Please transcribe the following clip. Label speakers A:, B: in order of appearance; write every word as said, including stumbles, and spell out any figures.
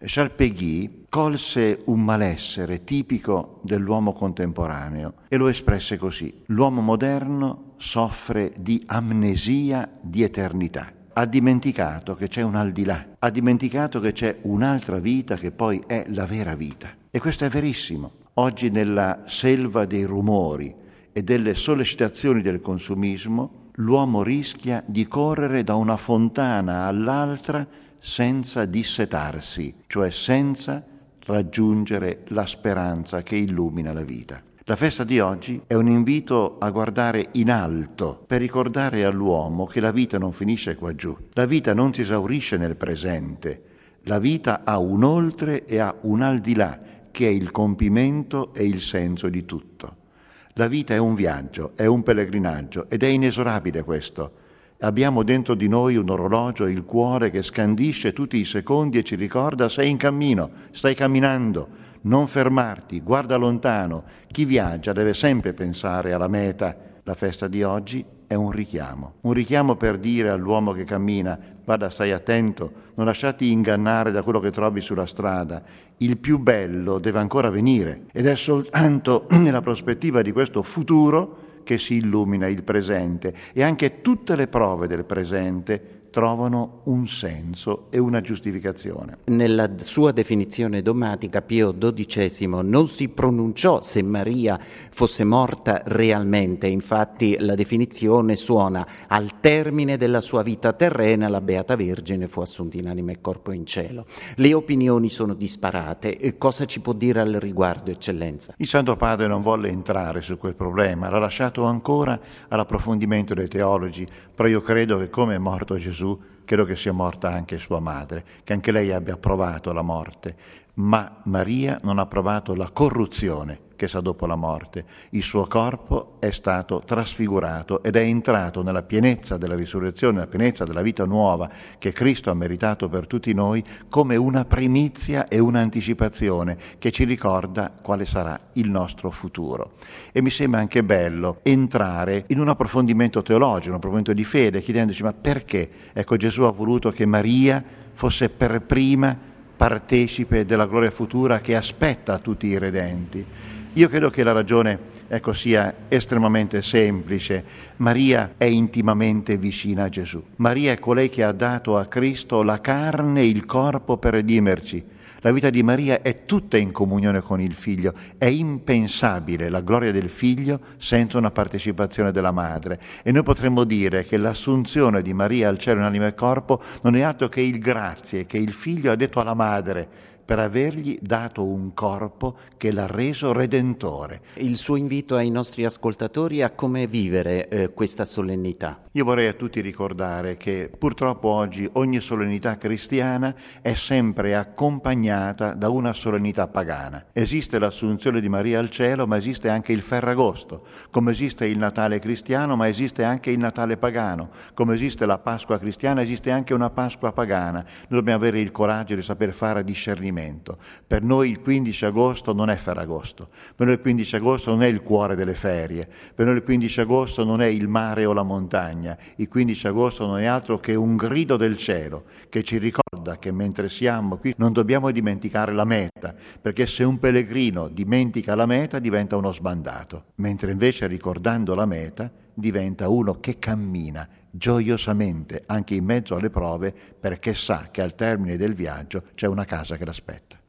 A: Charles Péguy colse un malessere tipico dell'uomo contemporaneo e lo espresse così: l'uomo moderno soffre di amnesia di eternità. Ha dimenticato che c'è un al di là, ha dimenticato che c'è un'altra vita che poi è la vera vita. E questo è verissimo. Oggi nella selva dei rumori e delle sollecitazioni del consumismo, l'uomo rischia di correre da una fontana all'altra senza dissetarsi, cioè senza raggiungere la speranza che illumina la vita. La festa di oggi è un invito a guardare in alto per ricordare all'uomo che la vita non finisce qua giù. La vita non si esaurisce nel presente. La vita ha un oltre e ha un al di là, che è il compimento e il senso di tutto. La vita è un viaggio, è un pellegrinaggio ed è inesorabile questo. Abbiamo dentro di noi un orologio, il cuore, che scandisce tutti i secondi e ci ricorda: sei in cammino, stai camminando, non fermarti, guarda lontano. Chi viaggia deve sempre pensare alla meta. La festa di oggi è un richiamo, un richiamo per dire all'uomo che cammina: guarda, stai attento, non lasciati ingannare da quello che trovi sulla strada. Il più bello deve ancora venire ed è soltanto nella prospettiva di questo futuro che si illumina il presente, e anche tutte le prove del presente trovano un senso e una giustificazione.
B: Nella sua definizione dogmatica Pio dodicesimo non si pronunciò se Maria fosse morta realmente, infatti la definizione suona: al termine della sua vita terrena la Beata Vergine fu assunta in anima e corpo in cielo. Le opinioni sono disparate. E cosa ci può dire al riguardo, Eccellenza?
A: Il Santo Padre non volle entrare su quel problema, l'ha lasciato ancora all'approfondimento dei teologi, però io credo che come è morto Gesù, credo che sia morta anche sua madre, che anche lei abbia provato la morte, ma Maria non ha provato la corruzione che sta dopo la morte. Il suo corpo è stato trasfigurato ed è entrato nella pienezza della risurrezione, nella pienezza della vita nuova che Cristo ha meritato per tutti noi, come una primizia e un'anticipazione che ci ricorda quale sarà il nostro futuro. E mi sembra anche bello entrare in un approfondimento teologico, un approfondimento di fede, chiedendoci: ma perché? Ecco, Gesù ha voluto che Maria fosse per prima partecipe della gloria futura che aspetta tutti i redenti. Io credo che la ragione, ecco, sia estremamente semplice. Maria è intimamente vicina a Gesù. Maria è colei che ha dato a Cristo la carne e il corpo per redimerci. La vita di Maria è tutta in comunione con il Figlio. È impensabile la gloria del Figlio senza una partecipazione della Madre. E noi potremmo dire che l'assunzione di Maria al cielo in anima e corpo non è altro che il grazie che il Figlio ha detto alla Madre per avergli dato un corpo che l'ha reso redentore.
B: Il suo invito ai nostri ascoltatori a come vivere eh, questa solennità.
A: Io vorrei a tutti ricordare che purtroppo oggi ogni solennità cristiana è sempre accompagnata da una solennità pagana. Esiste l'assunzione di Maria al cielo, ma esiste anche il Ferragosto, come esiste il Natale cristiano, ma esiste anche il Natale pagano, come esiste la Pasqua cristiana, esiste anche una Pasqua pagana. Noi dobbiamo avere il coraggio di saper fare discernimento. Per noi il quindici agosto non è Ferragosto, per noi il quindici agosto non è il cuore delle ferie, per noi il quindici agosto non è il mare o la montagna. Il quindici agosto non è altro che un grido del cielo che ci ricorda che mentre siamo qui non dobbiamo dimenticare la meta, perché se un pellegrino dimentica la meta diventa uno sbandato, mentre invece ricordando la meta diventa uno che cammina gioiosamente anche in mezzo alle prove, perché sa che al termine del viaggio c'è una casa che l'aspetta.